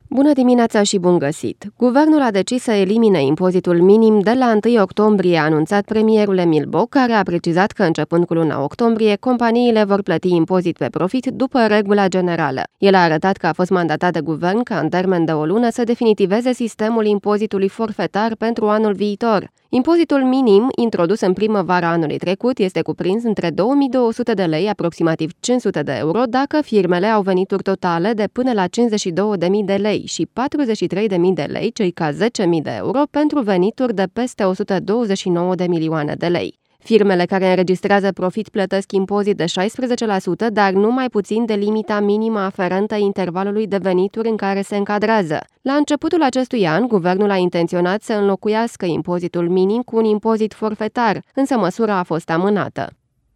Bună dimineața și bun găsit! Guvernul a decis să elimine impozitul minim de la 1 octombrie, a anunțat premierul Emil Boc, care a precizat că începând cu luna octombrie, companiile vor plăti impozit pe profit după regula generală. El a arătat că a fost mandatat de guvern ca în termen de o lună să definitiveze sistemul impozitului forfetar pentru anul viitor. Impozitul minim, introdus în primăvara anului trecut, este cuprins între 2200 de lei, aproximativ 500 de euro, dacă firmele au venituri totale de până la 52.000 de lei și 43.000 de lei, circa 10.000 de euro, pentru venituri de peste 129 de milioane de lei. Firmele care înregistrează profit plătesc impozit de 16%, dar nu mai puțin de limita minimă aferentă intervalului de venituri în care se încadrează. La începutul acestui an, guvernul a intenționat să înlocuiască impozitul minim cu un impozit forfetar, însă măsura a fost amânată.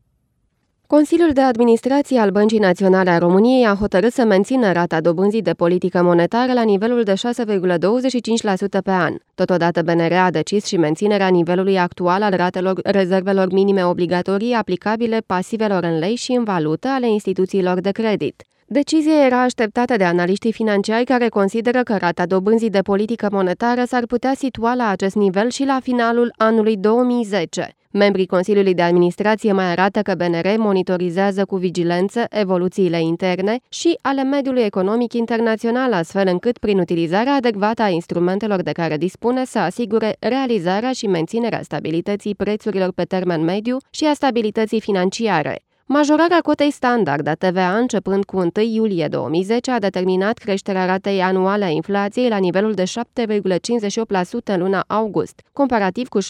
Consiliul de Administrație al Băncii Naționale a României a hotărât să mențină rata dobânzii de politică monetară la nivelul de 6,25% pe an. Totodată, BNR a decis și menținerea nivelului actual al ratelor rezervelor minime obligatorii aplicabile pasivelor în lei și în valută ale instituțiilor de credit. Decizia era așteptată de analiștii financiari, care consideră că rata dobânzii de politică monetară s-ar putea situa la acest nivel și la finalul anului 2010. Membrii Consiliului de Administrație mai arată că BNR monitorizează cu vigilență evoluțiile interne și ale mediului economic internațional, astfel încât, prin utilizarea adecvată a instrumentelor de care dispune, să asigure realizarea și menținerea stabilității prețurilor pe termen mediu și a stabilității financiare. Majorarea cotei standard a TVA începând cu 1 iulie 2010 a determinat creșterea ratei anuale a inflației la nivelul de 7,58% în luna august, comparativ cu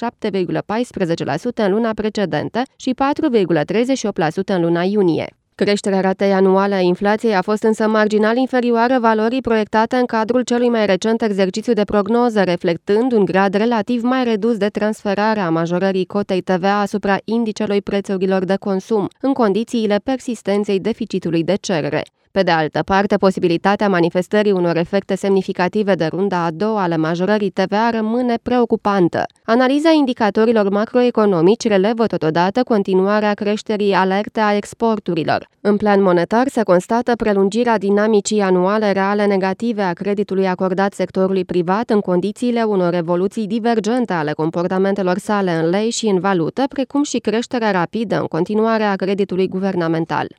7,14% în luna precedentă și 4,38% în luna iunie. Creșterea ratei anuale a inflației a fost însă marginal inferioară valorii proiectate în cadrul celui mai recent exercițiu de prognoză, reflectând un grad relativ mai redus de transferare a majorării cotei TVA asupra indicelui prețurilor de consum, în condițiile persistenței deficitului de cerere. Pe de altă parte, posibilitatea manifestării unor efecte semnificative de runda a doua ale majorării TVA rămâne preocupantă. Analiza indicatorilor macroeconomici relevă totodată continuarea creșterii alerte a exporturilor. În plan monetar se constată prelungirea dinamicii anuale reale negative a creditului acordat sectorului privat în condițiile unor evoluții divergente ale comportamentelor sale în lei și în valută, precum și creșterea rapidă în continuare a creditului guvernamental.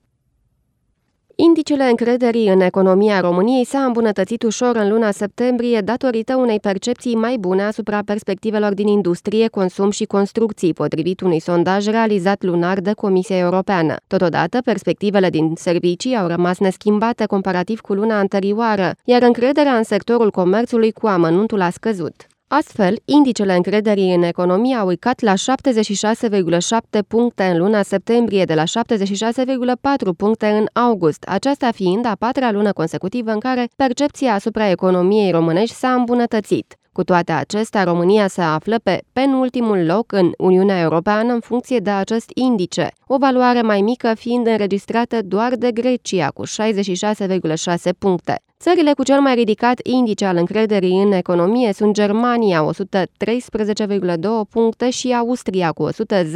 Indicele încrederii în economia României s-a îmbunătățit ușor în luna septembrie datorită unei percepții mai bune asupra perspectivelor din industrie, consum și construcții, potrivit unui sondaj realizat lunar de Comisia Europeană. Totodată, perspectivele din servicii au rămas neschimbate comparativ cu luna anterioară, iar încrederea în sectorul comerțului cu amănuntul a scăzut. Astfel, indicele încrederii în economie au urcat la 76,7 puncte în luna septembrie, de la 76,4 puncte în august, aceasta fiind a patra lună consecutivă în care percepția asupra economiei românești s-a îmbunătățit. Cu toate acestea, România se află pe penultimul loc în Uniunea Europeană în funcție de acest indice, o valoare mai mică fiind înregistrată doar de Grecia, cu 66,6 puncte. Țările cu cel mai ridicat indice al încrederii în economie sunt Germania, 113,2 puncte, și Austria, cu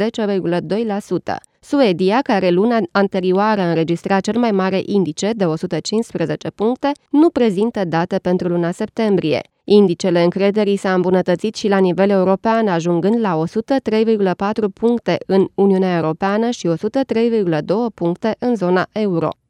110,2%. Suedia, care luna anterioară înregistra cel mai mare indice de 115 puncte, nu prezintă date pentru luna septembrie. Indicele încrederii s-a îmbunătățit și la nivel european, ajungând la 103,4 puncte în Uniunea Europeană și 103,2 puncte în zona euro.